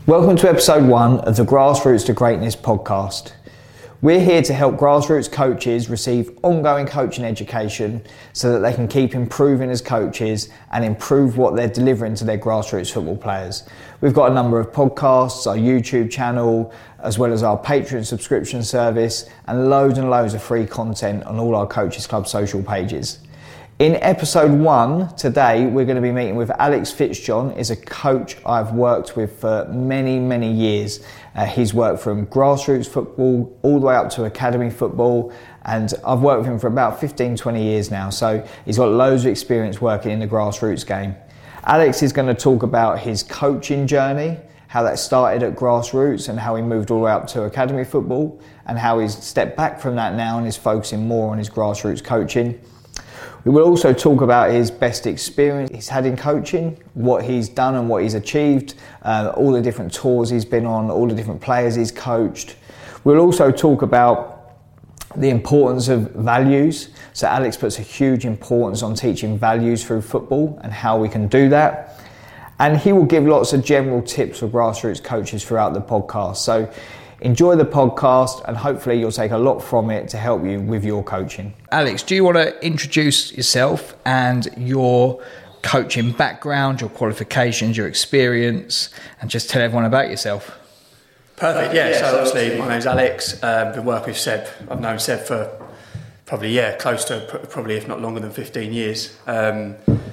Welcome to episode 1 of the Grassroots to Greatness podcast. We're here to help grassroots coaches receive ongoing coaching education so that they can keep improving as coaches and improve what they're delivering to their grassroots football players. We've got a number of podcasts, our YouTube channel, as well as our Patreon subscription service, and loads of free content on all our Coaches Club social pages. In episode 1 today, we're going to be meeting with Alex Fitzjohn. He's a coach I've worked with for many years. He's worked from grassroots football all the way up to academy football, and I've worked with him for about 15-20 years now, so he's got loads of experience working in the grassroots game. Alex is going to talk about his coaching journey, how that started at grassroots and how he moved all the way up to academy football, and how he's stepped back from that now and is focusing more on his grassroots coaching. We will also talk about his best experience he's had in coaching, what he's done and what he's achieved, all the different tours he's been on, all the different players he's coached. We'll also talk about the importance of values. So Alex puts a huge importance on teaching values through football and how we can do that. And he will give lots of general tips for grassroots coaches throughout the podcast. So enjoy the podcast and hopefully you'll take a lot from it to help you with your coaching. Alex, do you want to introduce yourself and your coaching background, your qualifications, your experience, and just tell everyone about yourself? Perfect, yeah. So obviously my name's Alex, been working with Seb. I've known Seb for probably, close to probably if not longer than 15 years. And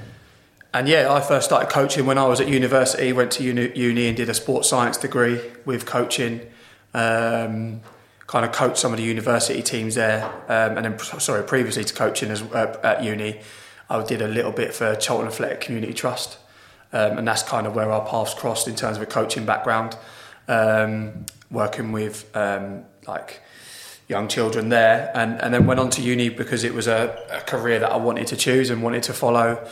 I first started coaching when I was at university, went to uni and did a sports science degree with coaching. Kind of coached some of the university teams there, and then previously to coaching at uni, I did a little bit for Cheltenham Athletic Community Trust, and that's kind of where our paths crossed in terms of a coaching background, working with like young children there, and then went on to uni because it was a career that I wanted to choose and wanted to follow.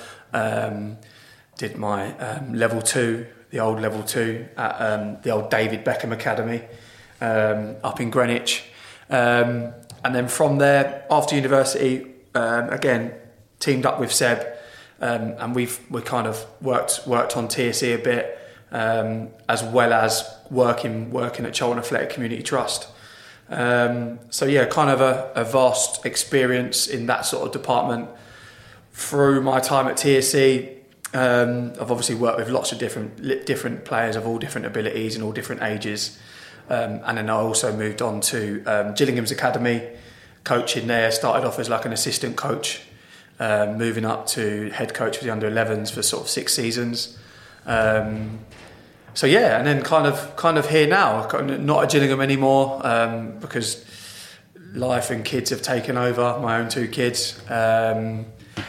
Did my level 2, the old level 2 at the old David Beckham Academy. Up in Greenwich, and then from there after university again teamed up with Seb, and we kind of worked on TSE a bit, as well as working at Cheltenham Athletic Community Trust. Kind of a vast experience in that sort of department. Through my time at TSE, I've obviously worked with lots of different players of all different abilities and all different ages. And then I also moved on to Gillingham's Academy, coaching there. Started off as like an assistant coach, moving up to head coach for the under-11s for sort of 6 seasons. And then kind of here now. Not at Gillingham anymore because life and kids have taken over. My own 2 kids, and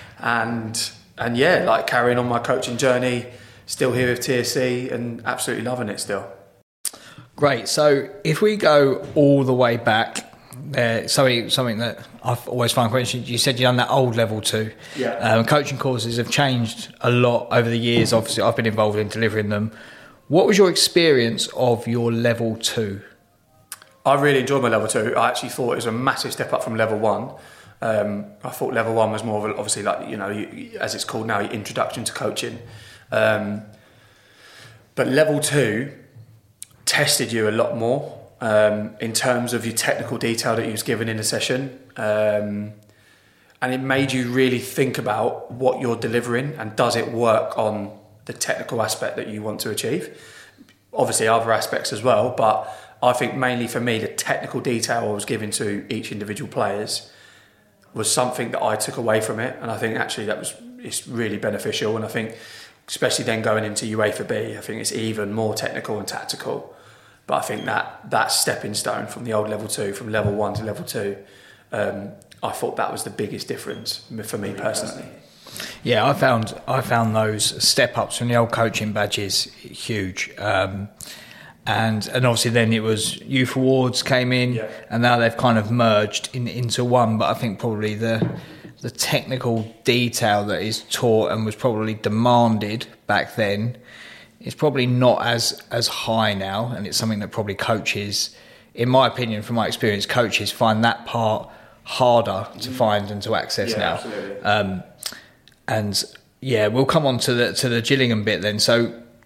carrying on my coaching journey. Still here with TSE and absolutely loving it still. Great. So if we go all the way back, something that I've always found quite interesting, you said you've done that old level 2. Yeah. Coaching courses have changed a lot over the years. Obviously, I've been involved in delivering them. What was your experience of your level 2? I really enjoyed my level 2. I actually thought it was a massive step up from level 1. I thought level 1 was more of obviously like, as it's called now, your introduction to coaching. But level 2 tested you a lot more in terms of your technical detail that you was given in a session, and it made you really think about what you're delivering and does it work on the technical aspect that you want to achieve. Obviously other aspects as well, but I think mainly for me the technical detail I was given to each individual players was something that I took away from it, and I think actually it's really beneficial. And I think especially then going into UEFA B, I think it's even more technical and tactical. But I think that stepping stone from the old level 2, from level 1 to level 2, I thought that was the biggest difference for me personally. Yeah, I found those step ups from the old coaching badges huge, and obviously then it was youth awards came in, and now they've kind of merged into one. But I think probably the technical detail that is taught and was probably demanded back then is probably not as high now, and it's something that probably coaches, in my opinion, from my experience, coaches find that part harder to find and to access now. Absolutely. And we'll come on to the Gillingham bit then. So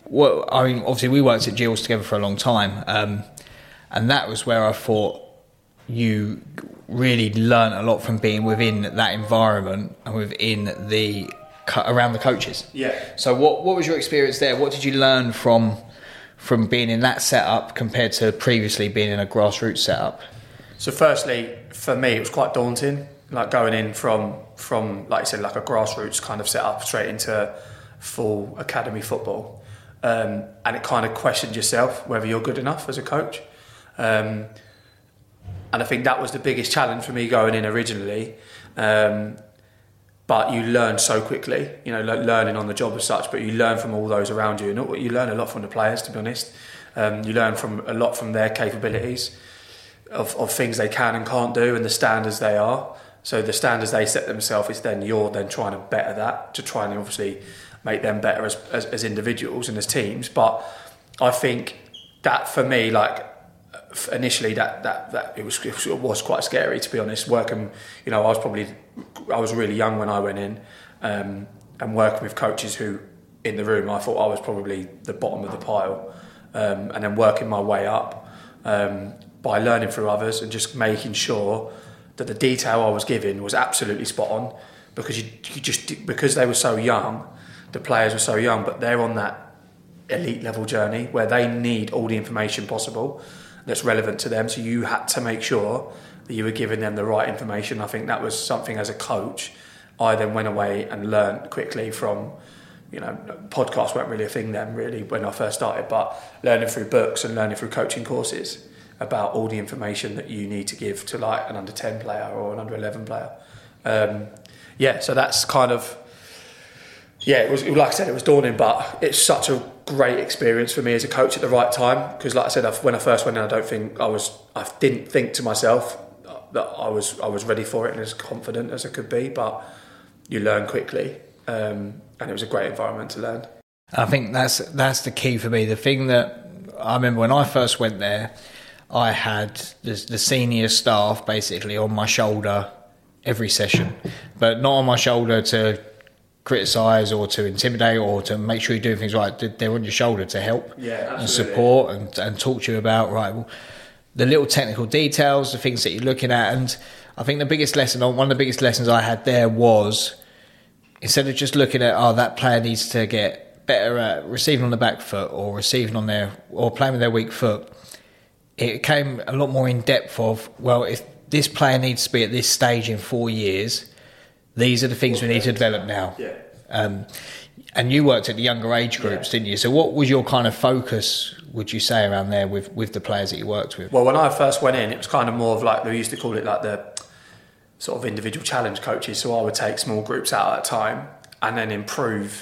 well, I mean, obviously we worked at Gills together for a long time, and that was where I thought you really learn a lot from being within that environment and within around the coaches. Yeah. So what was your experience there? What did you learn from being in that setup compared to previously being in a grassroots setup? So firstly, for me, it was quite daunting, like going in from like I said, like a grassroots kind of setup straight into full academy football. And it kind of questioned yourself whether you're good enough as a coach. And I think that was the biggest challenge for me going in originally. But you learn so quickly, like learning on the job as such, but you learn from all those around you. And you learn a lot from the players, to be honest. You learn a lot from their capabilities of things they can and can't do and the standards they are. So the standards they set themselves is then you're then trying to better that, to try and obviously make them better as individuals and as teams. But I think that for me, like initially that it was quite scary, to be honest. Working, I was really young when I went in, and working with coaches who in the room I thought I was probably the bottom of the pile, and then working my way up by learning through others and just making sure that the detail I was given was absolutely spot on, because because they were so young. The players were so young, but they're on that elite level journey where they need all the information possible that's relevant to them. So you had to make sure that you were giving them the right information. I think that was something as a coach I then went away and learned quickly from, podcasts weren't really a thing then really when I first started, but learning through books and learning through coaching courses about all the information that you need to give to like an under 10 player or an under 11 player. So that's kind of, it was, like I said, it was daunting, but it's such a great experience for me as a coach at the right time. Because, like I said, when I first went in, I didn't think to myself that I was ready for it and as confident as I could be. But you learn quickly, and it was a great environment to learn. I think that's the key for me. The thing that I remember when I first went there, I had the senior staff basically on my shoulder every session, but not on my shoulder to criticise or to intimidate or to make sure you're doing things right. They're on your shoulder to help and support and talk to you about the little technical details, the things that you're looking at. And I think one of the biggest lessons I had there was, instead of just looking at that player needs to get better at receiving on the back foot or receiving on or playing with their weak foot, it came a lot more in depth of, if this player needs to be at this stage in 4 years, these are the things we need to develop now. Yeah. And you worked at the younger age groups, didn't you? So what was your kind of focus, would you say, around there with the players that you worked with? Well, when I first went in, it was kind of more of like, we used to call it like the sort of individual challenge coaches. So I would take small groups out at a time and then improve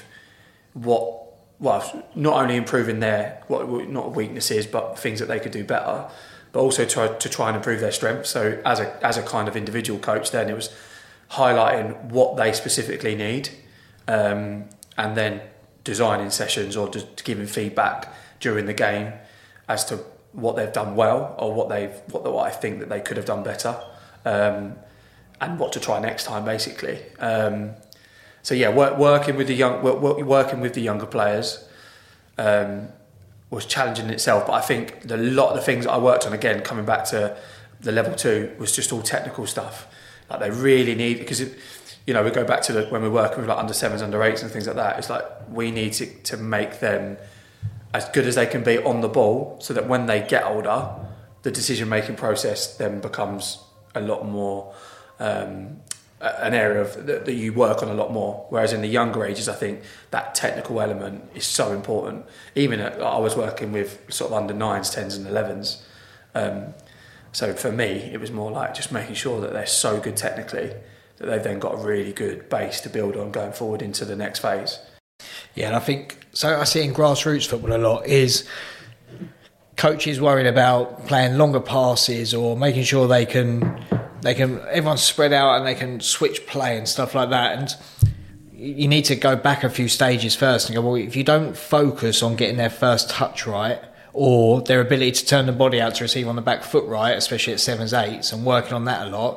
not only improving their not weaknesses, but things that they could do better, but also to try and improve their strengths. So as a kind of individual coach, then it was highlighting what they specifically need, and then designing sessions or just giving feedback during the game as to what they've done well or what I think that they could have done better, and what to try next time, basically. Working with the younger players was challenging in itself. But I think a lot of the things that I worked on, again, coming back to the level 2, was just all technical stuff. Like they really need, because we go back to when we're working with like under 7s, under 8s and things like that. It's like we need to make them as good as they can be on the ball, so that when they get older, the decision making process then becomes a lot more an area that you work on a lot more. Whereas in the younger ages, I think that technical element is so important. Even I was working with sort of under 9s, 10s and 11s. So for me, it was more like just making sure that they're so good technically that they've then got a really good base to build on going forward into the next phase. Yeah, and I think, so I see in grassroots football a lot is coaches worrying about playing longer passes or making sure they can everyone's spread out and they can switch play and stuff like that. And you need to go back a few stages first and go, if you don't focus on getting their first touch right, or their ability to turn the body out to receive on the back foot right, especially at 7s, 8s, and working on that a lot,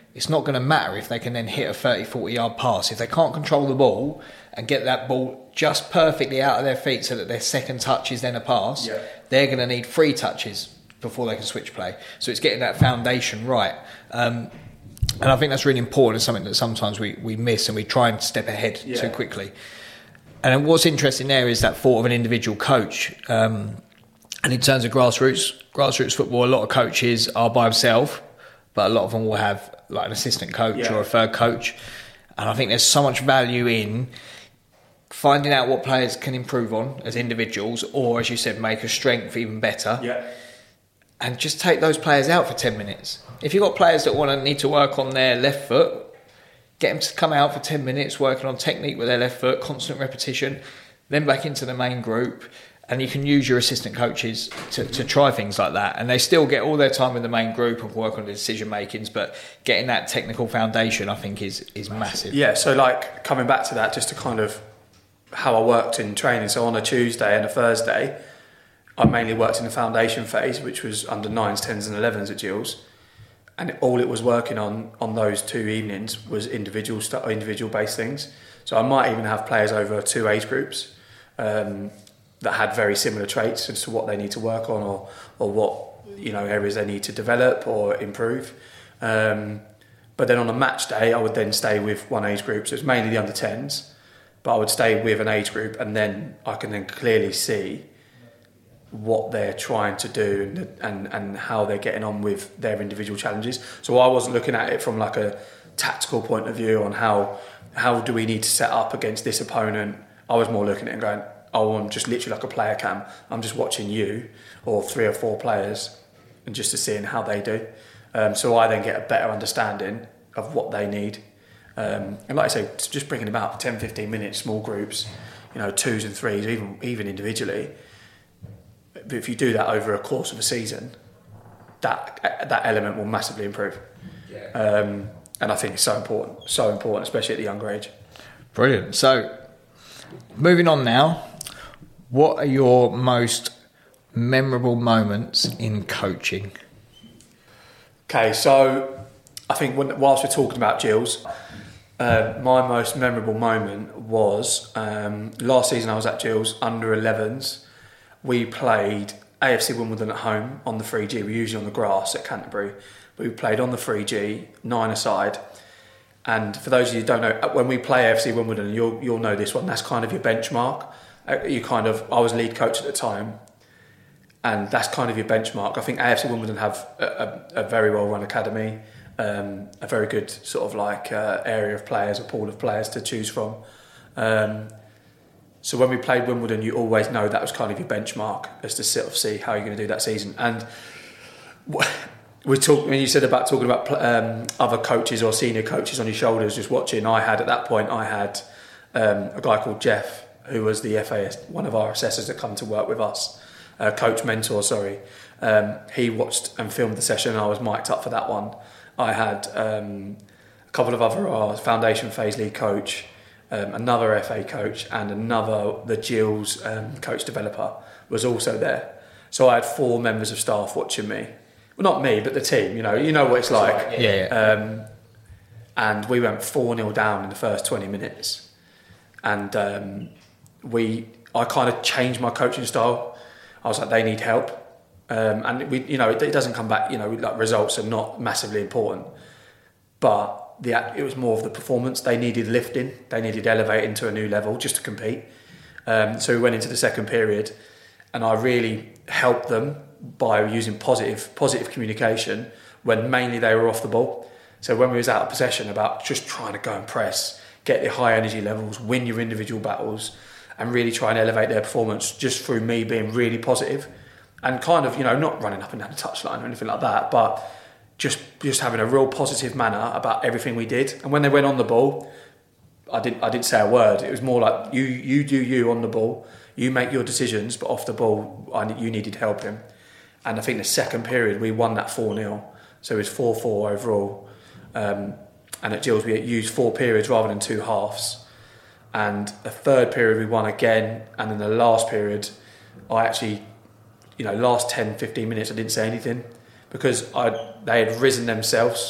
it's not going to matter if they can then hit a 30, 40 yard pass. If they can't control the ball and get that ball just perfectly out of their feet so that their second touch is then a pass, they're going to need 3 touches before they can switch play. So it's getting that foundation right. And I think that's really important. It's something that sometimes we miss and we try and step ahead too quickly. And what's interesting there is that thought of an individual coach. And in terms of grassroots football, a lot of coaches are by themselves, but a lot of them will have like an assistant coach or a third coach. And I think there's so much value in finding out what players can improve on as individuals, or as you said, make a strength even better. And just take those players out for 10 minutes. If you've got players that need to work on their left foot, get them to come out for 10 minutes working on technique with their left foot, constant repetition, then back into the main group. And you can use your assistant coaches to try things like that. And they still get all their time with the main group and work on the decision makings, but getting that technical foundation, I think, is massive. Yeah, so like coming back to that, just to kind of how I worked in training. So on a Tuesday and a Thursday, I mainly worked in the foundation phase, which was under 9s, 10s and 11s at Gills. And all it was working on those 2 evenings was individual based things. So I might even have players over 2 age groups that had very similar traits as to what they need to work on or what areas they need to develop or improve. But then on a match day, I would then stay with one age group. So it's mainly the under 10s, but I would stay with an age group, and then I can then clearly see what they're trying to do and how they're getting on with their individual challenges. So I wasn't looking at it from like a tactical point of view on how do we need to set up against this opponent. I was more looking at it and going, oh, I'm just literally like a player cam. I'm just watching you or 3 or 4 players and just to seeing how they do. So I then get a better understanding of what they need. And like I say, just bringing them out for 10, 15 minutes, small groups, 2s and 3s, even individually. But if you do that over a course of a season, that element will massively improve. And I think it's so important, especially at the younger age. Brilliant. So, moving on now, what are your most memorable moments in coaching? Okay, so I think whilst we're talking about Gills, my most memorable moment was last season I was at Gills, under 11s. We played AFC Wimbledon at home on the 3G. We're usually on the grass at Canterbury. But we played on the 3G, 9-a-side. And for those of you who don't know, when we play AFC Wimbledon, you'll know this one, that's kind of your benchmark. I was lead coach at the time, and that's kind of your benchmark. I think AFC Wimbledon have a very well-run academy, a very good sort of like area of players, a pool of players to choose from. So when we played Wimbledon, you always know that was kind of your benchmark as to sort of see how you're going to do that season. And when you said about talking about other coaches or senior coaches on your shoulders, just watching, I had a guy called Jeff, who was the FAS, one of our assessors that come to work with us, coach mentor, sorry. He watched and filmed the session, and I was mic'd up for that one. I had a couple of other, our foundation phase lead coach, another FA coach, and the Gills coach developer was also there. So I had 4 members of staff watching me. Well, not me, but the team. You know what it's like. Yeah. And we went 4-0 down in the first 20 minutes, and I kind of changed my coaching style. I was like, they need help, and it doesn't come back. Like results are not massively important, but it was more of the performance. They needed lifting. They needed elevating to a new level just to compete. So we went into the second period, and I really helped them by using positive communication when mainly they were off the ball. So when we was out of possession, about just trying to go and press, get the high energy levels, win your individual battles, and really try and elevate their performance just through me being really positive and kind of, not running up and down the touchline or anything like that, but just having a real positive manner about everything we did. And when they went on the ball, I didn't say a word. It was more like you do you on the ball, you make your decisions, but off the ball, you needed helping. And I think the second period we won that 4-0, so it was 4-4 overall. And at Gills we used 4 periods rather than 2 halves. And the third period we won again, and then the last period, I actually, last 10, 15 minutes I didn't say anything because they had risen themselves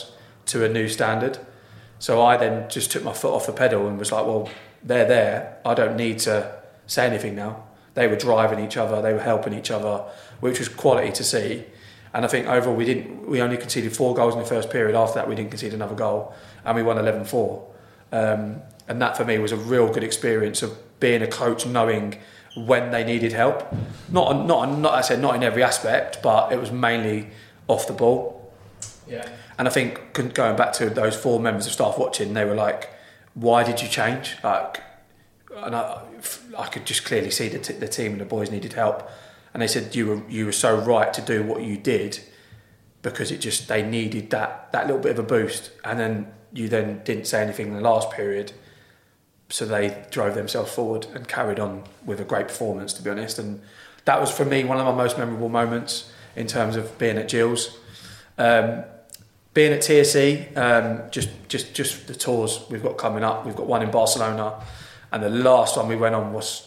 to a new standard. So I then just took my foot off the pedal and was like, well, they're there. I don't need to say anything now. They were driving each other, they were helping each other, which was quality to see. And I think overall we only conceded 4 goals in the first period. After that we didn't concede another goal, and we won 11-4. And that for me was a real good experience of being a coach, knowing when they needed help. Not I said not in every aspect, but it was mainly off the ball. Yeah. And I think going back to those 4 members of staff watching, they were like, "Why did you change?" And I could just clearly see the team and the boys needed help. And they said, you were so right to do what you did, because they needed that little bit of a boost. And then you then didn't say anything in the last period, so they drove themselves forward and carried on with a great performance, to be honest. And that was for me one of my most memorable moments in terms of being at Gills. Being at TSE, just the tours we've got coming up. We've got one in Barcelona, and the last one we went on was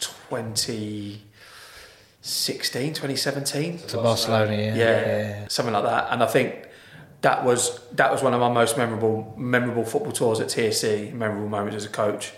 2017. To Barcelona, yeah, something like that. And I think that was one of my most memorable football tours at TSE. Memorable moments as a coach.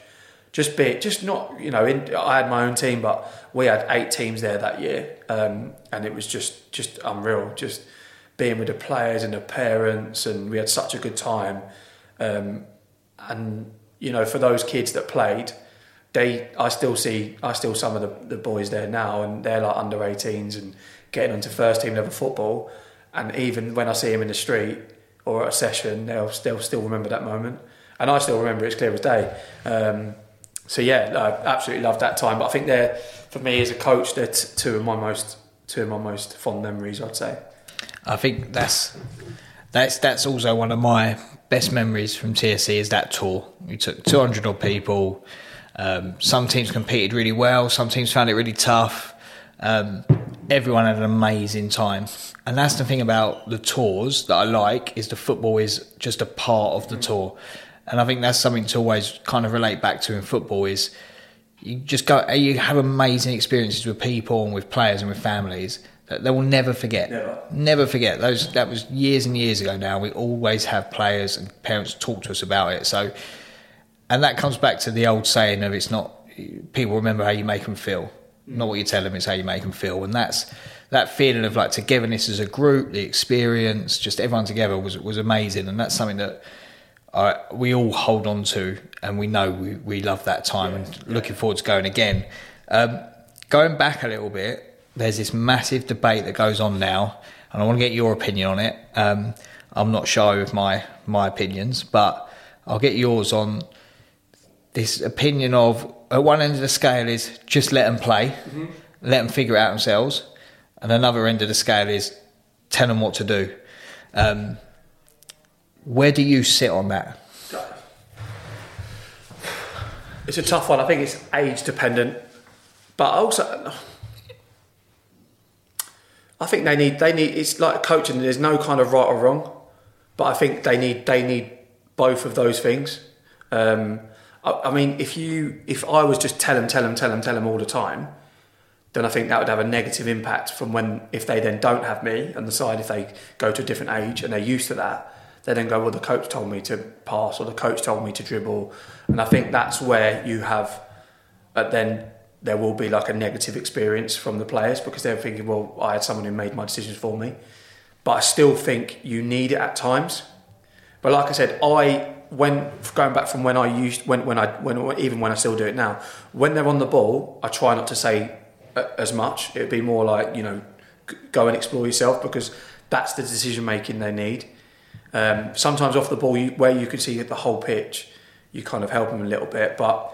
I had my own team, but we had 8 teams there that year, and it was just unreal. Just being with the players and the parents, and we had such a good time. And for those kids that played, I still some of the boys there now, and they're like under 18s and getting onto first team level football. And even when I see them in the street or at a session, they'll still remember that moment, and I still remember it as clear as day. So yeah, I absolutely loved that time. But I think they're, for me as a coach, they're two of my most fond memories, I'd say. I think that's also one of my best memories from TSE is that tour. We took 200 odd people. Some teams competed really well. Some teams found it really tough. Everyone had an amazing time. And that's the thing about the tours that I like, is the football is just a part of the tour. And I think that's something to always kind of relate back to in football, is you just go, you have amazing experiences with people and with players and with families that they will never forget. Never forget. That was years and years ago now. We always have players and parents talk to us about it. So, and that comes back to the old saying of, it's not, people remember how you make them feel. Not what you tell them, it's how you make them feel. And that's that feeling of like togetherness as a group, the experience, just everyone together was amazing. And that's something that we all hold on to, and we know we love that time, and looking forward to going again. Going back a little bit, there's this massive debate that goes on now, and I want to get your opinion on it. I'm not shy with my opinions, but I'll get yours on this opinion of, at one end of the scale is just let them play, let them figure it out themselves, and another end of the scale is tell them what to do. Where do you sit on that? It's a tough one. I think it's age dependent, but also I think they need. It's like coaching. There's no kind of right or wrong, but I think they need both of those things. I mean, if I was just tell them all the time, then I think that would have a negative impact if they then don't have me on the side. If they go to a different age and they're used to that, they then go, well, the coach told me to pass, or the coach told me to dribble, and I think that's where you have. Then there will be like a negative experience from the players, because they're thinking, well, I had someone who made my decisions for me. But I still think you need it at times. But like I said, going back from when I used, even when I still do it now, when they're on the ball, I try not to say as much. It'd be more like, go and explore yourself, because that's the decision making they need. Sometimes off the ball, where you can see the whole pitch, you kind of help them a little bit. But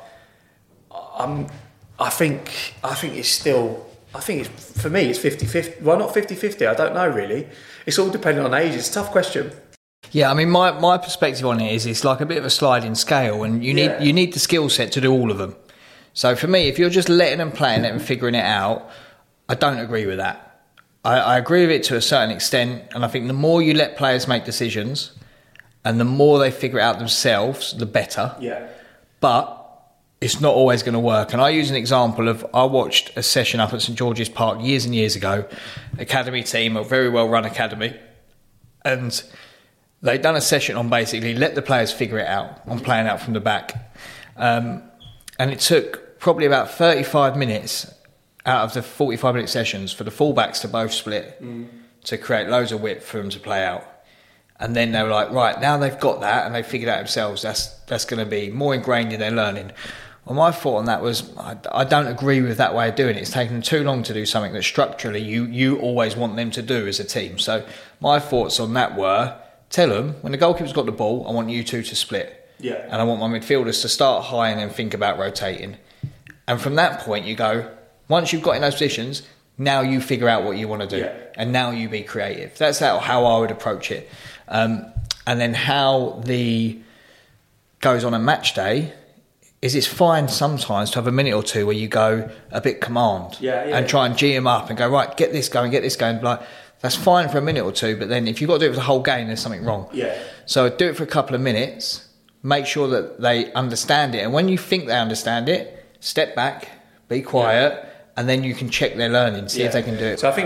I think it's still. For me, it's 50-50. Well, not 50-50. I don't know really. It's all dependent on age. It's a tough question. Yeah, I mean, my perspective on it is it's like a bit of a sliding scale, and you need the skill set to do all of them. So for me, if you're just letting them play and letting them figuring it out, I don't agree with that. I agree with it to a certain extent, and I think the more you let players make decisions and the more they figure it out themselves, the better. Yeah. But it's not always going to work. And I use an example of, I watched a session up at St George's Park years and years ago, academy team, a very well run academy, and they'd done a session on basically let the players figure it out on playing out from the back. And it took probably about 35 minutes out of the 45-minute sessions for the fullbacks to both split to create loads of width for them to play out. And then they were like, right, now they've got that and they figured out themselves, that's going to be more ingrained in their learning. Well, my thought on that was, I don't agree with that way of doing it. It's taken them too long to do something that structurally you always want them to do as a team. So my thoughts on that were, tell them, when the goalkeeper's got the ball, I want you two to split. Yeah. And I want my midfielders to start high and then think about rotating. And from that point, you go, once you've got in those positions, now you figure out what you want to do. Yeah. And now you be creative. That's how I would approach it. And then how goes on a match day is it's fine sometimes to have a minute or two where you go a bit command and try and G them up and go, right, get this going. Like, that's fine for a minute or two, but then if you've got to do it for the whole game, there's something wrong. Yeah. So do it for a couple of minutes, make sure that they understand it. And when you think they understand it, step back, be quiet, and then you can check their learning, see if they can do it. So I think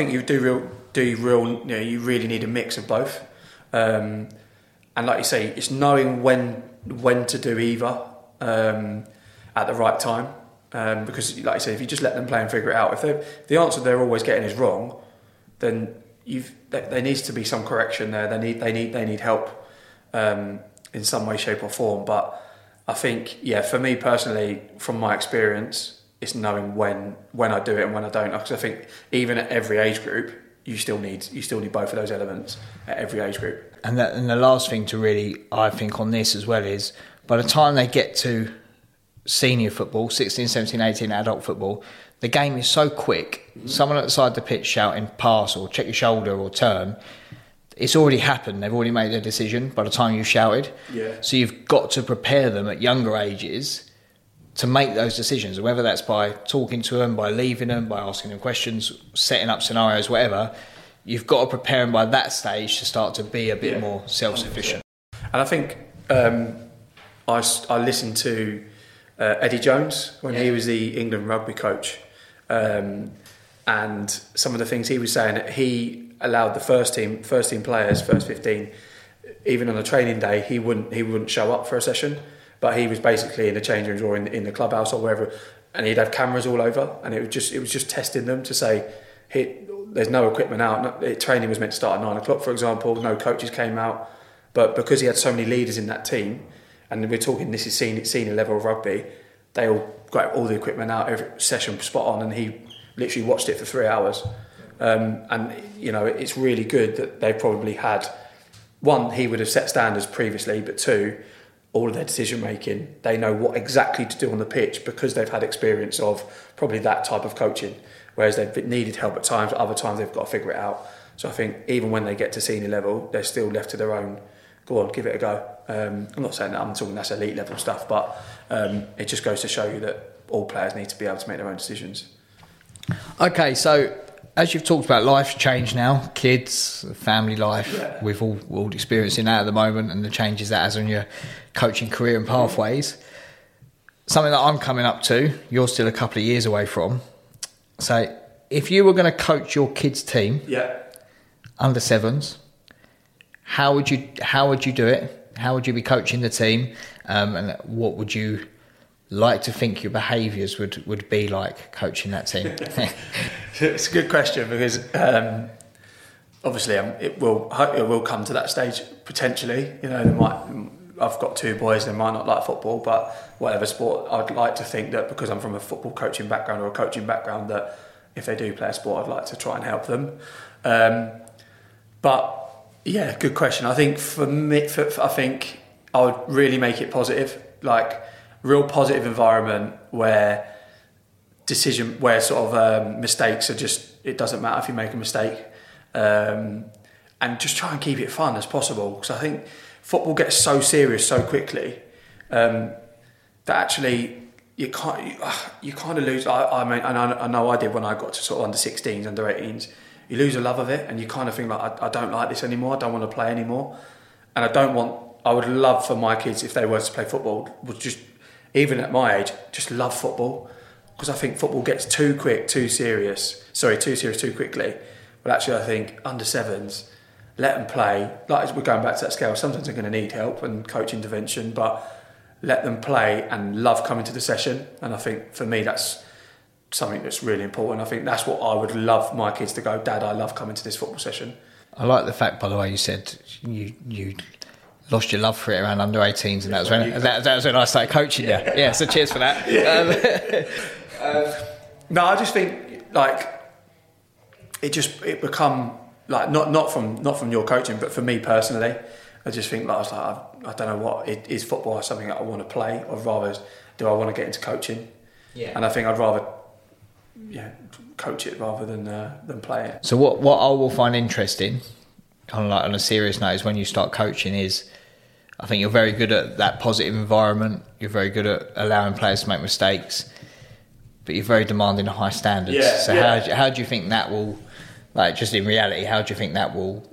you really need a mix of both. And like you say, it's knowing when to do either. At the right time, because like I say, if you just let them play and figure it out, if the answer they're always getting is wrong, then there needs to be some correction there. They need help in some way, shape or form. But I think, for me personally, from my experience, it's knowing when I do it and when I don't. Because I think even at every age group, you still need both of those elements at every age group. And the last thing to really, I think, on this as well is, by the time they get to senior football, 16, 17, 18, adult football, the game is so quick. Someone at the side of the pitch shouting pass or check your shoulder or turn, it's already happened. They've already made their decision by the time you've shouted. Yeah. So you've got to prepare them at younger ages to make those decisions, whether that's by talking to them, by leaving them, by asking them questions, setting up scenarios, whatever. You've got to prepare them by that stage to start to be a bit more self-sufficient. And I think I listened to Eddie Jones when he was the England rugby coach, and some of the things he was saying, that he allowed the first team players, first 15, even on a training day, he wouldn't show up for a session, but he was basically in the change rooms or in the clubhouse or wherever, and he'd have cameras all over, and it was just testing them to say, there's no equipment out. Training was meant to start at 9:00, for example. No coaches came out, but because he had so many leaders in that team. And we're talking, this is senior level of rugby, they all got all the equipment out, every session spot on, and he literally watched it for 3 hours. And, it's really good that they probably had, one, he would have set standards previously, but two, all of their decision making, they know what exactly to do on the pitch because they've had experience of probably that type of coaching, whereas they've needed help at times, other times they've got to figure it out. So I think even when they get to senior level, they're still left to their own. Go on, give it a go. I'm not saying that, I'm talking that's elite level stuff, but it just goes to show you that all players need to be able to make their own decisions. Okay, so as you've talked about, life's changed now, kids, family life, we've all experiencing that at the moment and the changes that has on your coaching career and pathways. Something that I'm coming up to, you're still a couple of years away from. So if you were going to coach your kids' team, under sevens, how would you do it? How would you be coaching the team? And what would you like to think your behaviours would be like coaching that team? It's a good question because obviously it will come to that stage potentially. I've got two boys, they might not like football, but whatever sport, I'd like to think that because I'm from a football coaching background or a coaching background, that if they do play a sport, I'd like to try and help them. But yeah, good question. I think for me, I think I would really make it positive, like real positive environment where mistakes are just, it doesn't matter if you make a mistake, and just try and keep it fun as possible. Because I think football gets so serious so quickly that actually you kind of lose. I mean, and I know I did when I got to sort of under 16s, under 18s. You lose a love of it and you kind of think like, I don't like this anymore, I don't want to play anymore. And I would love for my kids, if they were to play football, would just, even at my age, just love football. Because I think football gets too serious too quickly. But actually I think under sevens, let them play. Like we're going back to that scale, sometimes they're going to need help and coach intervention, but let them play and love coming to the session. And I think for me that's something that's really important. I think that's what I would love my kids to go, Dad, I love coming to this football session. I like the fact, by the way, you said you lost your love for it around under 18s, and that was when I started coaching. Yeah. So cheers for that. No, I just think like it become like not from your coaching, but for me personally, I just think like I was like I don't know what is football something that I want to play, or rather do I want to get into coaching? Yeah. And I think I'd rather coach it rather than play it. So what I will find interesting, kind of like on a serious note, is when you start coaching is, I think you're very good at that positive environment. You're very good at allowing players to make mistakes, but you're very demanding of high standards. Yeah, so how do you think that will, like just in reality, how do you think that will?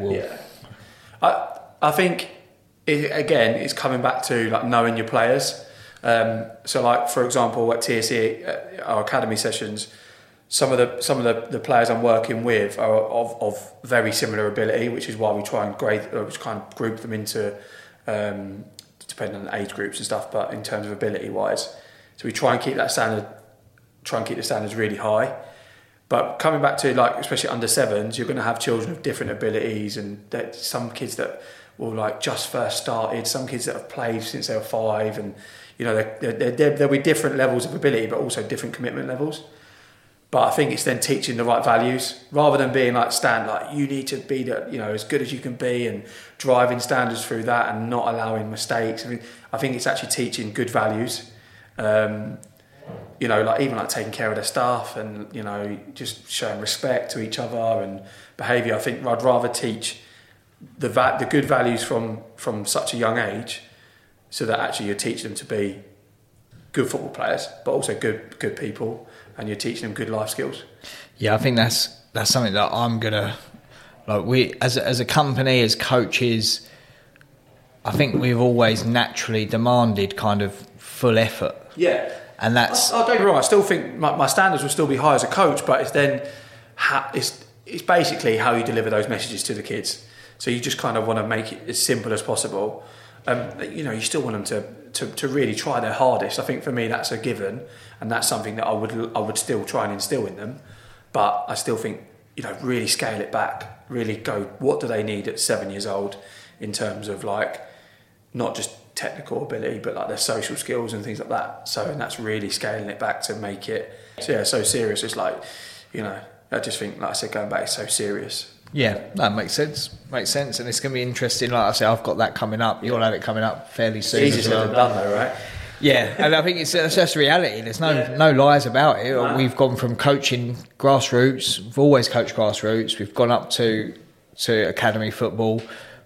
I think it's coming back to like knowing your players. So like for example at TSE, our academy sessions, some of the players I'm working with are of very similar ability, which is why we try and group them into depending on the age groups and stuff, but in terms of ability wise, so we try and keep the standards really high. But coming back to like especially under sevens, you're going to have children of different abilities, and some kids that will like just first started, some kids that have played since they were 5, and you know there'll be different levels of ability, but also different commitment levels. But I think it's then teaching the right values rather than being like you need to be as good as you can be and driving standards through that and not allowing mistakes. I think it's actually teaching good values. Like even like taking care of their staff and just showing respect to each other and behaviour. I think I'd rather teach the good values from such a young age, so that actually you teach them to be good football players, but also good people. And you're teaching them good life skills. Yeah, I think that's something that I'm gonna we as a company, as coaches, I think we've always naturally demanded kind of full effort. Yeah, and that's. Don't get me wrong. I still think my standards will still be high as a coach, but it's then it's basically how you deliver those messages to the kids. So you just kind of want to make it as simple as possible. You still want them to really try their hardest. I think for me that's a given, and that's something that I would still try and instill in them. But I still think really scale it back, really go what do they need at 7 years old in terms of like not just technical ability but like their social skills and things like that. So and that's really scaling it back to make it so serious. It's like I just think, like I said, going back, it's so serious. Yeah, that makes sense, and it's going to be interesting. Like I say, I've got that coming up. You'll have it coming up fairly soon. It's easier said than done, though, right? Yeah, and I think it's just reality. There's no lies about it. No. We've gone from coaching grassroots. We've always coached grassroots. We've gone up to academy football,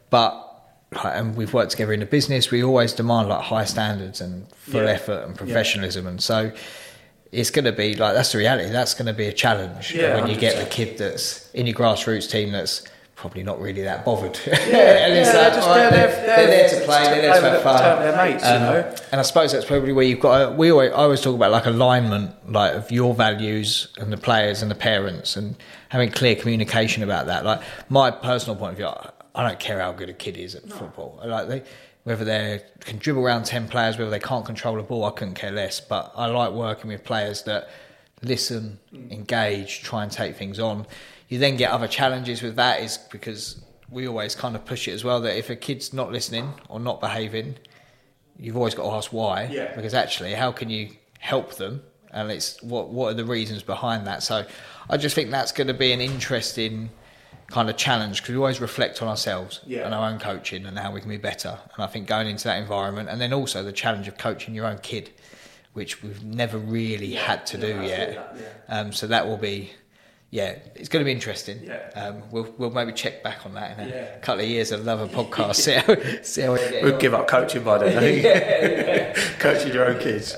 and we've worked together in the business. We always demand like high standards and full effort and professionalism, and so. It's going to be like, that's the reality. That's going to be a challenge when you 100%. Get the kid that's in your grassroots team that's probably not really that bothered. They're there to play, they're there to have fun. Their mates, And I suppose that's probably where you've got. I always talk about like alignment, like of your values and the players and the parents, and having clear communication about that. Like my personal point of view, I don't care how good a kid is at football. Whether they can dribble around 10 players, whether they can't control a ball, I couldn't care less. But I like working with players that listen, engage, try and take things on. You then get other challenges with that, is because we always kind of push it as well, that if a kid's not listening or not behaving, you've always got to ask why. Yeah. Because actually, how can you help them? And it's what are the reasons behind that? So I just think that's going to be an interesting kind of challenge, because we always reflect on ourselves and our own coaching and how we can be better. And I think going into that environment, and then also the challenge of coaching your own kid, which we've never really had to do yet. So that will be, it's going to be interesting. We'll maybe check back on that in a couple of years. I'd love a podcast. see how we'll give up coaching by then. I think. Coaching your own kids.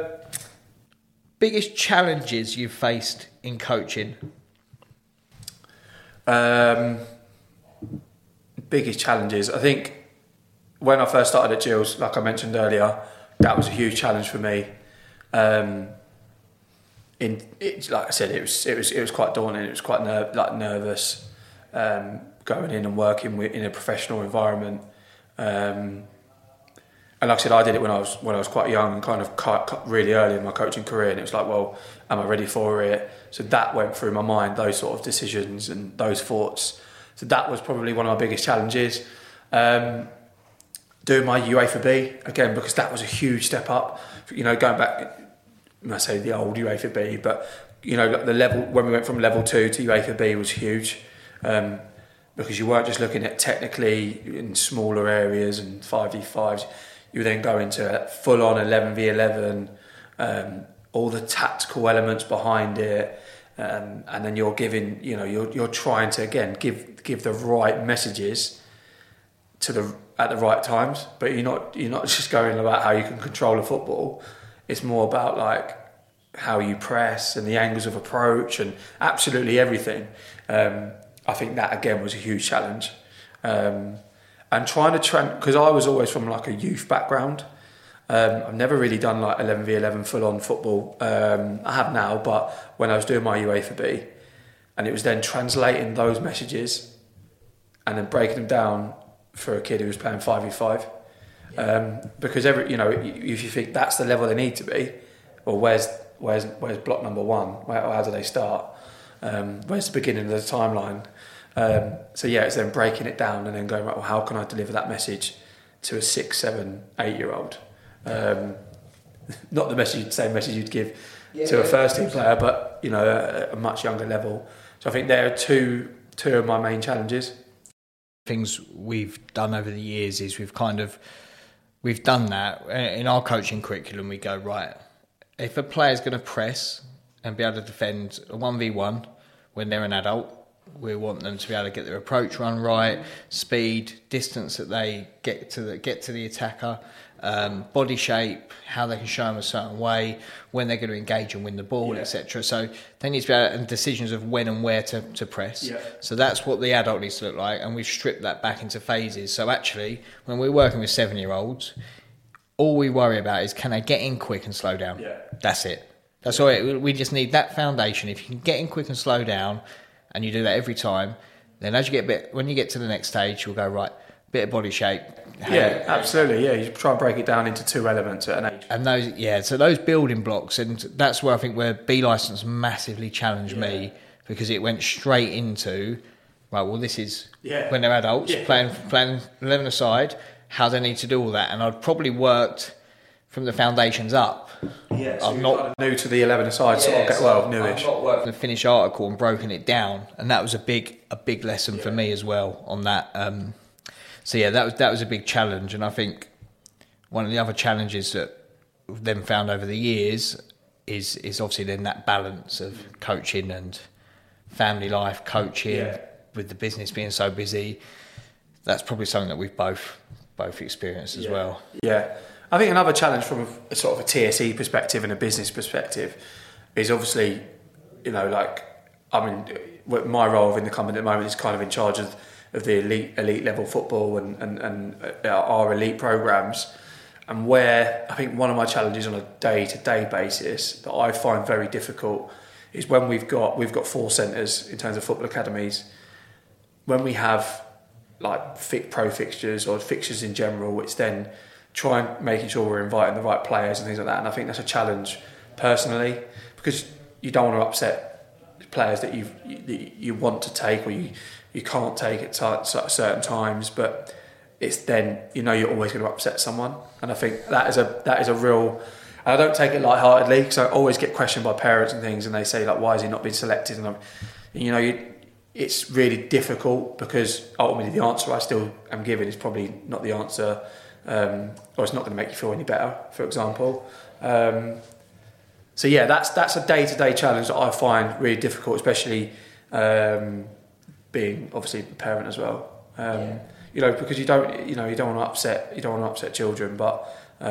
Biggest challenges you've faced in coaching? Biggest challenges, I think when I first started at Gills, like I mentioned earlier, that was a huge challenge for me. Like I said, it was quite daunting. It was quite nervous. going in and working in a professional environment. And like I said, I did it when I was quite young and kind of cut really early in my coaching career, and it was like, well, am I ready for it? So that went through my mind, those sort of decisions and those thoughts. So that was probably one of my biggest challenges. Doing my UEFA B again, because that was a huge step up. You know, going back, I say the old UEFA B, but you know, the level when we went from level 2 to UEFA B was huge, because you weren't just looking at technically in smaller areas and 5v5s. You then go into full on 11v11, all the tactical elements behind it, and then you're giving, you know, you're trying to again give the right messages at the right times, but you're not just going about how you can control a football. It's more about like how you press and the angles of approach and absolutely everything. I think that again was a huge challenge, and trying to because I was always from like a youth background. I've never really done like 11v11 full on football. I have now, but when I was doing my UEFA B, and it was then translating those messages and then breaking them down for a kid who was playing 5v5, because if you think that's the level they need to be, well, where's block number 1? How do they start? Where's the beginning of the timeline? So yeah, it's then breaking it down and then going, right, well, how can I deliver that message to a 6, 7, 8-year-old? Not the same message you'd give to a first team player, but you know, a much younger level. So I think there are two of my main challenges. Things we've done over the years is we've done that in our coaching curriculum. We go, right, if a player's going to press and be able to defend a 1v1 when they're an adult, we want them to be able to get their approach run right, speed, distance that they get to the attacker, body shape, how they can show them a certain way, when they're going to engage and win the ball, etc. So they need to be able to, and decisions of when and where to press. Yeah. So that's what the adult needs to look like, and we've stripped that back into phases. So actually, when we're working with 7-year-olds, all we worry about is can they get in quick and slow down. Yeah. That's it. That's all right. We just need that foundation. If you can get in quick and slow down, and you do that every time, then as you get when you get to the next stage, you'll go, right, bit of body shape. Yeah, absolutely. Yeah, you try and break it down into 2 elements at an age. And so those building blocks, and that's where I think where B Licence massively challenged me, because it went straight into, right, well, this is when they're adults, playing 11 aside, how they need to do all that. And I'd probably worked from the foundations up. Yeah, so I'm not kind of new to the 11 aside, newish. I've not worked the finished article and broken it down, and that was a big lesson for me as well on that. So yeah, that was a big challenge, and I think one of the other challenges that we've then found over the years is obviously then that balance of coaching and family life, coaching with the business being so busy. That's probably something that we've both experienced as well. Yeah. I think another challenge from a sort of a TSE perspective and a business perspective is obviously, you know, like, I mean, my role within the company at the moment is kind of in charge of the elite level football and our elite programs. And where I think one of my challenges on a day-to-day basis that I find very difficult is when we've got 4 centres in terms of football academies. When we have like pro fixtures or fixtures in general, it's then making sure we're inviting the right players and things like that. And I think that's a challenge personally, because you don't want to upset players that you want to take or you can't take at certain times, but it's then, you know, you're always going to upset someone. And I think that is a real, and I don't take it lightheartedly, because I always get questioned by parents and things, and they say like, why has he not been selected? And it's really difficult, because ultimately the answer I still am giving is probably not the answer, or it's not going to make you feel any better, for example. So yeah, that's a day-to-day challenge that I find really difficult, especially being obviously a parent as well. You know, because you don't want to upset children, but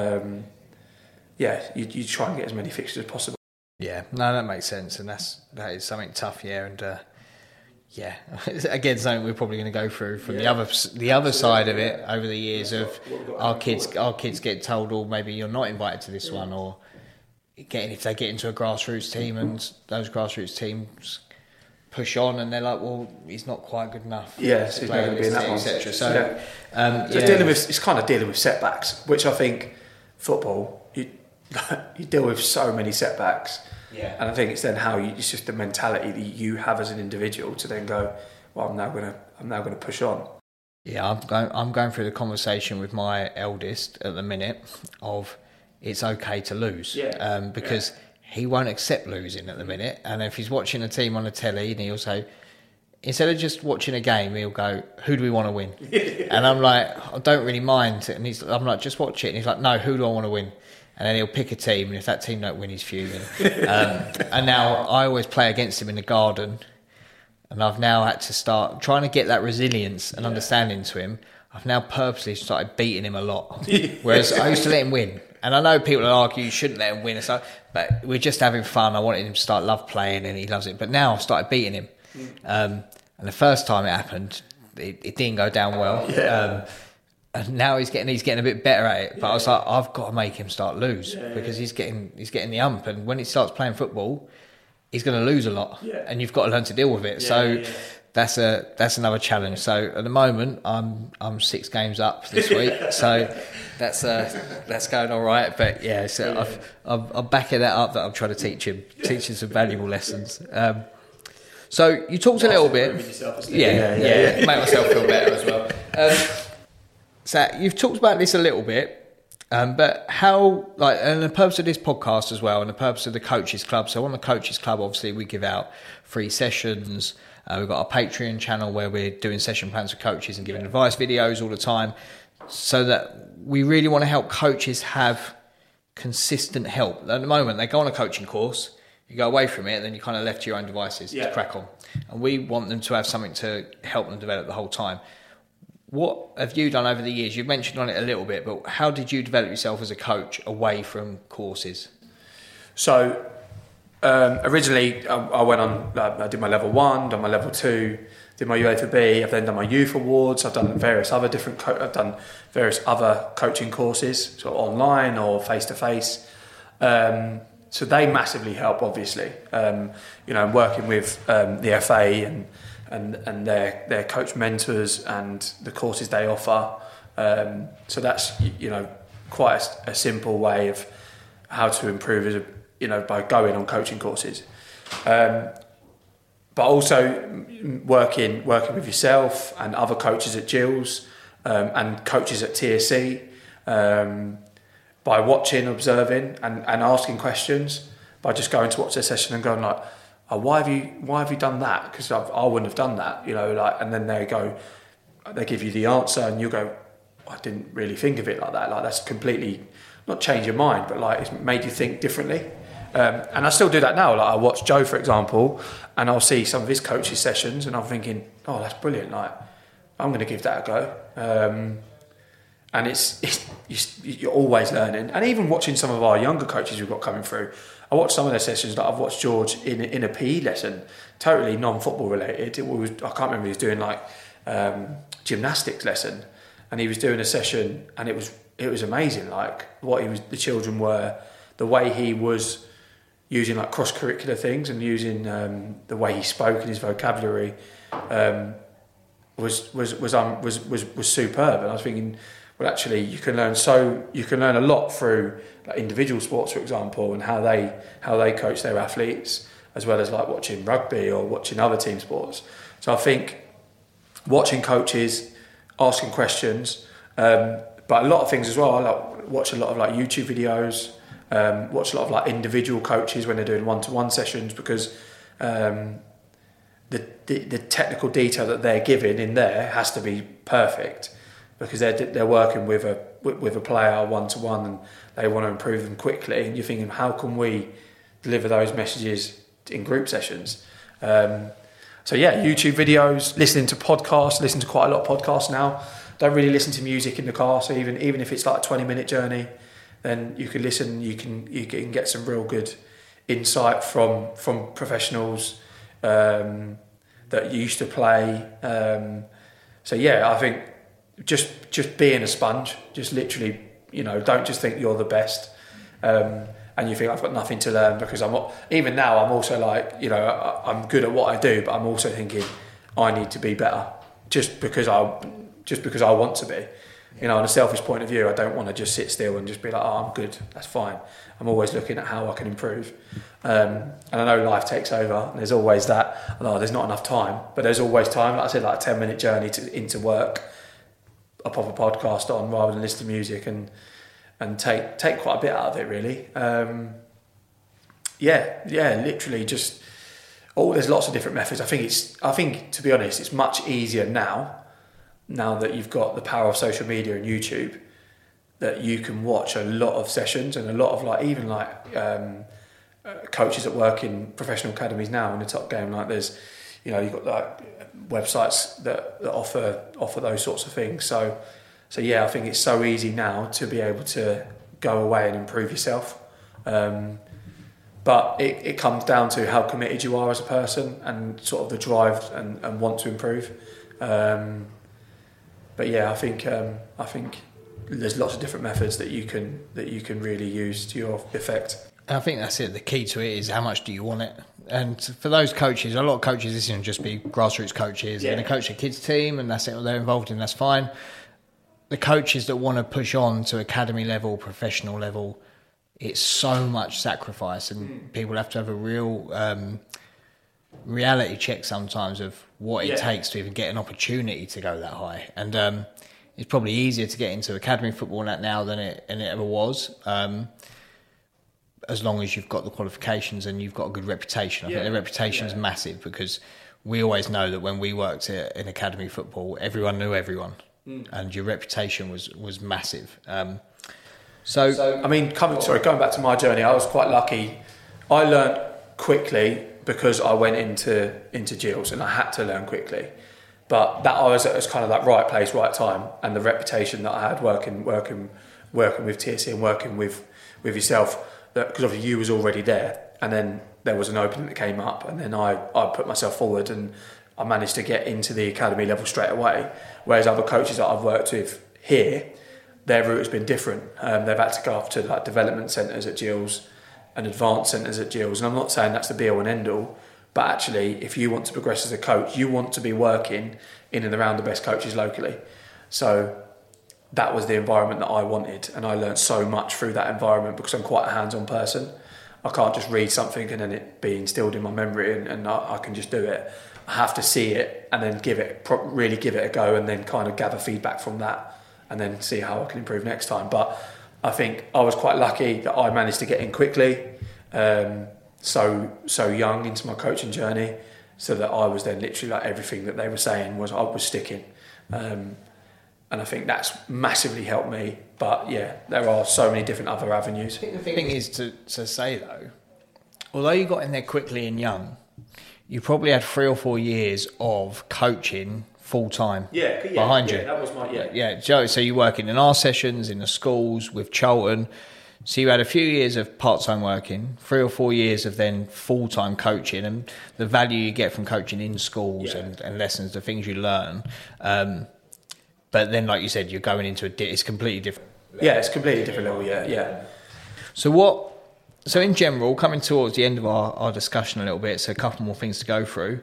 you try and get as many fixtures as possible. Yeah, no, that makes sense, and that is something tough, and again, something we're probably going to go through from the other side of it over the years of our kids get told, or maybe you're not invited to this one, or if they get into a grassroots team and those grassroots teams push on, and they're like, well, he's not quite good enough. Yes, he's not going to be in that one, etc. So, it's kind of dealing with setbacks, which I think football you deal with so many setbacks. Yeah. And I think it's then it's just the mentality that you have as an individual to then go, well, I'm now going to push on. Yeah, I'm going through the conversation with my eldest at the minute of it's okay to lose. Because he won't accept losing at the minute. And if he's watching a team on the telly, and he'll say, instead of just watching a game, he'll go, who do we want to win? And I'm like, I don't really mind. And I'm like, just watch it. And he's like, no, who do I want to win? And then he'll pick a team, and if that team don't win, he's fuming. And now I always play against him in the garden, and I've now had to start trying to get that resilience and understanding to him. I've now purposely started beating him a lot, whereas I used to let him win. And I know people will argue you shouldn't let him win, but we're just having fun. I wanted him to love playing, and he loves it. But now I've started beating him. And the first time it happened, it didn't go down well. And now he's getting a bit better at it. But I was like, I've got to make him start lose because he's getting the ump. And when he starts playing football, he's going to lose a lot. And you've got to learn to deal with it. That's another challenge. So at the moment, I'm 6 games up this week. So that's going all right. But I'm backing that up. That I'm trying to teach him some valuable lessons. So you talked a little bit. Make myself feel better as well. So you've talked about this a little bit, but how, and the purpose of this podcast as well, and the purpose of the Coaches Club. So on the Coaches Club, obviously, we give out free sessions. We've got a Patreon channel where we're doing session plans for coaches and giving advice videos all the time, so that we really want to help coaches have consistent help. At the moment, they go on a coaching course, you go away from it, and then you're kind of left to your own devices to crack on. And we want them to have something to help them develop the whole time. What have you done over the years? You've mentioned on it a little bit, but how did you develop yourself as a coach away from courses? So originally I went on, I did my level 1, done my level 2, did my UA4B, I've then done my youth awards, I've done various other coaching courses, so online or face-to-face. So they massively help, obviously. Working with the FA and their coach mentors and the courses they offer. So that's, quite a simple way of how to improve by going on coaching courses. But also working with yourself and other coaches at Gills and coaches at TSC, by watching, observing and asking questions, by just going to watch their session and going like, oh, why have you done that? Because I wouldn't have done that, and then they give you the answer and you go, I didn't really think of it like that. Like, that's completely, not change your mind, but like it's made you think differently. And I still do that now. Like, I watch Joe, for example, and I'll see some of his coaching sessions and I'm thinking, oh, that's brilliant. Like, I'm going to give that a go. And you're always learning. And even watching some of our younger coaches we've got coming through, I watched some of their sessions. Like, I've watched George in a PE lesson, totally non-football related. I can't remember, he was doing like gymnastics lesson, and he was doing a session, and it was amazing. Like the children were, the way he was using like cross-curricular things and using the way he spoke and his vocabulary was superb. And I was thinking, well, actually, you can learn a lot through like individual sports, for example, and how they coach their athletes, as well as like watching rugby or watching other team sports. So I think watching coaches, asking questions, but a lot of things as well. I watch a lot of like YouTube videos, watch a lot of like individual coaches when they're doing one-to-one sessions, because the technical detail that they're giving in there has to be perfect, because they're working with a player one-to-one and they want to improve them quickly, and you're thinking, how can we deliver those messages in group sessions? So yeah, YouTube videos, listening to podcasts, listen to quite a lot of podcasts now. Don't really listen to music in the car, so even if it's like a 20-minute journey, then you can listen, you can get some real good insight from professionals that used to play. So yeah, I think just being a sponge, just literally, don't just think you're the best. And and you think I've got nothing to learn because even now I'm also like, you know, I'm good at what I do, but I'm also thinking I need to be better just because I want to be. You know, on a selfish point of view, I don't want to just sit still and just be like, oh, I'm good, that's fine. I'm always looking at how I can improve. And I know life takes over, and there's always that, oh, there's not enough time, but there's always time. Like I said, like a 10-minute journey into work, I pop a podcast on rather than listen to music and take quite a bit out of it, really. Literally just, there's lots of different methods. I think, to be honest, it's much easier now that you've got the power of social media and YouTube, that you can watch a lot of sessions and a lot of coaches that work in professional academies now in the top game. Like there's, you know, you've got like websites that offer those sorts of things. So yeah, I think it's so easy now to be able to go away and improve yourself. But it comes down to how committed you are as a person and sort of the drive and want to improve. But yeah, I think there's lots of different methods that you can really use to your effect. I think that's it. The key to it is how much do you want it. And for those coaches, a lot of coaches, this isn't just be grassroots coaches. Yeah. And they coach a kids team, and that's it. What they're involved in, that's fine. The coaches that want to push on to academy level, professional level, it's so much sacrifice, and people have to have a real reality check sometimes of what it takes to even get an opportunity to go that high. And it's probably easier to get into academy football now than it ever was, as long as you've got the qualifications and you've got a good reputation. I think the reputation is massive, because we always know that when we worked in academy football, everyone knew everyone, and your reputation was massive. So I mean, going back to my journey, I was quite lucky. I learnt quickly because I went into Gills, and I had to learn quickly. But that I was kind of like right place, right time, and the reputation that I had working with TSC and working with yourself, because obviously you was already there, and then there was an opening that came up, and then I put myself forward, and I managed to get into the academy level straight away. Whereas other coaches that I've worked with here, their route has been different. They've had to go up to like development centres at Gills and advanced centres at Gills, and I'm not saying that's the be all and end all, but actually if you want to progress as a coach, you want to be working in and around the best coaches locally. So that was the environment that I wanted, and I learned so much through that environment because I'm quite a hands-on person. I can't just read something and then it be instilled in my memory and I can just do it. I have to see it and then really give it a go, and then kind of gather feedback from that and then see how I can improve next time. But I think I was quite lucky that I managed to get in quickly, so young into my coaching journey, so that I was then literally like everything that they were saying I was sticking. And I think that's massively helped me. But yeah, there are so many different other avenues. I think the thing is to say though, although you got in there quickly and young, you probably had 3 or 4 years of coaching full-time behind you. That was my Joe. So you're working in our sessions, in the schools, with Charlton. So you had a few years of part-time working, 3 or 4 years of then full-time coaching, and the value you get from coaching in schools and lessons, the things you learn. But then, like you said, you're going into it's completely different. Yeah, it's completely different level, yeah. So in general, coming towards the end of our discussion a little bit, so a couple more things to go through.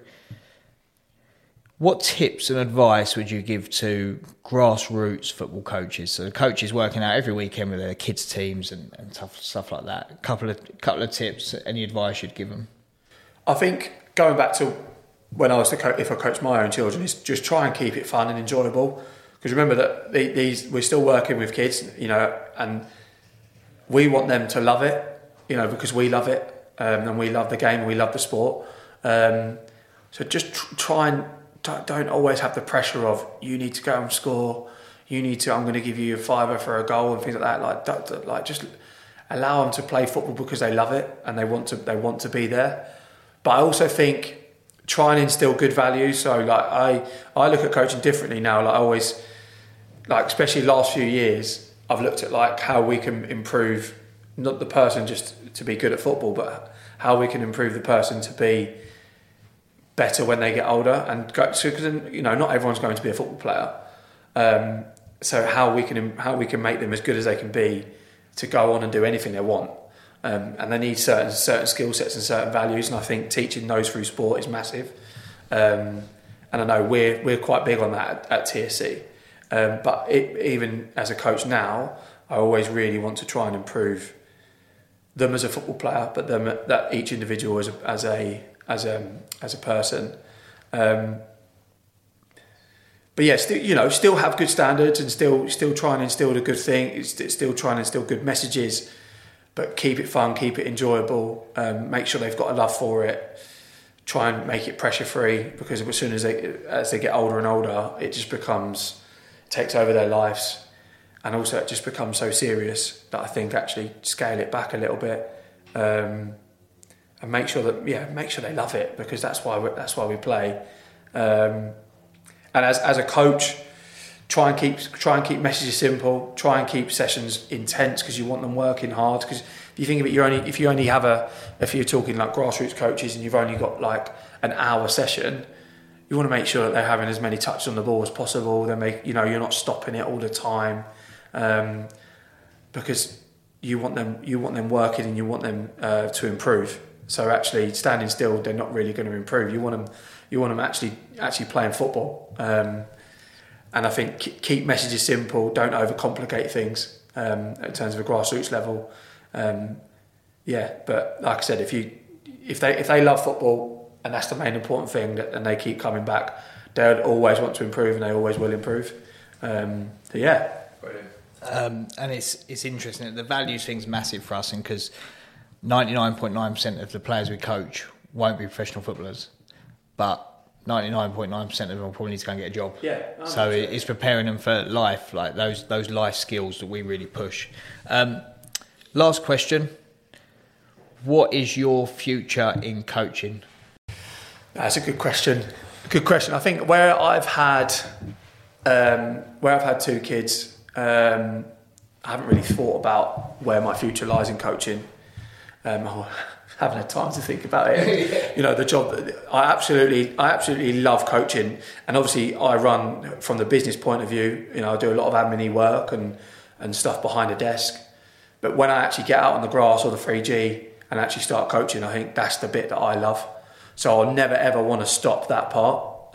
What tips and advice would you give to grassroots football coaches? So the coaches working out every weekend with their kids' teams and stuff like that. A couple of tips, any advice you'd give them? I think going back to when I was if I coached my own children, is just try and keep it fun and enjoyable. Because remember that we're still working with kids, you know, and we want them to love it, you know, because we love it, and we love the game, and we love the sport. So just try and don't always have the pressure of you need to go and score, I'm going to give you a fiver for a goal and things like that. Like just allow them to play football because they love it and they want to be there. But I also think try and instill good values. So like I look at coaching differently now. Like I always, like especially last few years, I've looked at like how we can improve not the person just to be good at football, but how we can improve the person to be better when they get older, and because you know not everyone's going to be a football player. So how we can make them as good as they can be to go on and do anything they want. and they need certain skill sets and certain values. And I think teaching those through sport is massive. And I know we're quite big on that at TSC. But even as a coach now, I always really want to try and improve them as a football player, but that each individual as a person. But yeah, still have good standards and still try and instill the good thing. Still try and instill good messages, but keep it fun, keep it enjoyable. Make sure they've got a love for it. Try and make it pressure free, because as soon as they get older and older, it just takes over their lives, and also it just becomes so serious that I think actually scale it back a little bit, and make sure they love it, because that's why we play. And as a coach, try and keep messages simple. Try and keep sessions intense, because you want them working hard. Because if you think of it, if you're talking like grassroots coaches and you've only got like an hour session, you want to make sure that they're having as many touches on the ball as possible. You're not stopping it all the time, because you want them working and you want them to improve. So actually, standing still, they're not really going to improve. You want them actually playing football. And I think keep messages simple. Don't overcomplicate things in terms of a grassroots level. But like I said, if they love football, and that's the main important thing, and they keep coming back, they'll always want to improve, and they always will improve. Brilliant. And it's interesting. The values thing's massive for us, and because 99.9% of the players we coach won't be professional footballers, but 99.9% of them will probably need to go and get a job. Yeah. So it's preparing them for life, like those life skills that we really push. Last question. What is your future in coaching? That's a good question. I think where I've had 2 kids, I haven't really thought about where my future lies in coaching. I haven't had time to think about it. The job. I absolutely love coaching, and obviously I run from the business point of view. I do a lot of admin work and stuff behind a desk. But when I actually get out on the grass or the 3G and actually start coaching, I think that's the bit that I love. So I'll never ever want to stop that part.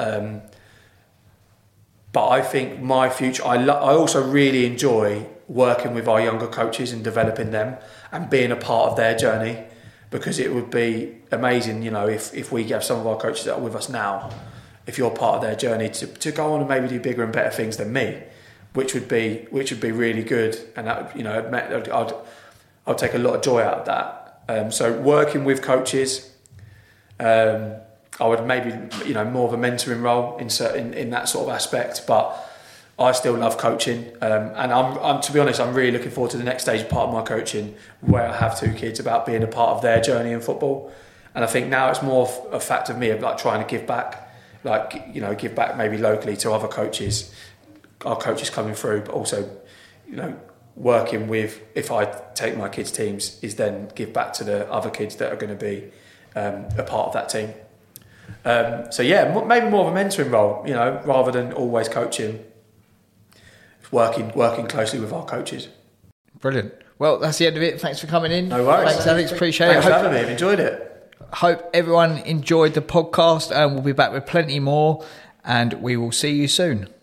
But I think my future, I also really enjoy working with our younger coaches and developing them and being a part of their journey, because it would be amazing, if we have some of our coaches that are with us now, if you're part of their journey to go on and maybe do bigger and better things than me, which would be really good, and that, I'd take a lot of joy out of that. So working with coaches, I would maybe more of a mentoring role in that sort of aspect, but I still love coaching, and I'm to be honest, I'm really looking forward to the next stage part of my coaching, where I have 2 kids, about being a part of their journey in football. And I think now it's more a fact of me of like trying to give back, give back maybe locally to other coaches, our coaches coming through, but also working with, if I take my kids' teams, is then give back to the other kids that are going to be a part of that team. Maybe more of a mentoring role, rather than always coaching. Working closely with our coaches. Brilliant. Well, that's the end of it. Thanks for coming in. No worries. Thanks, Alex. Appreciate it. Thanks for having me. I've enjoyed it. Hope everyone enjoyed the podcast, and we'll be back with plenty more, and we will see you soon.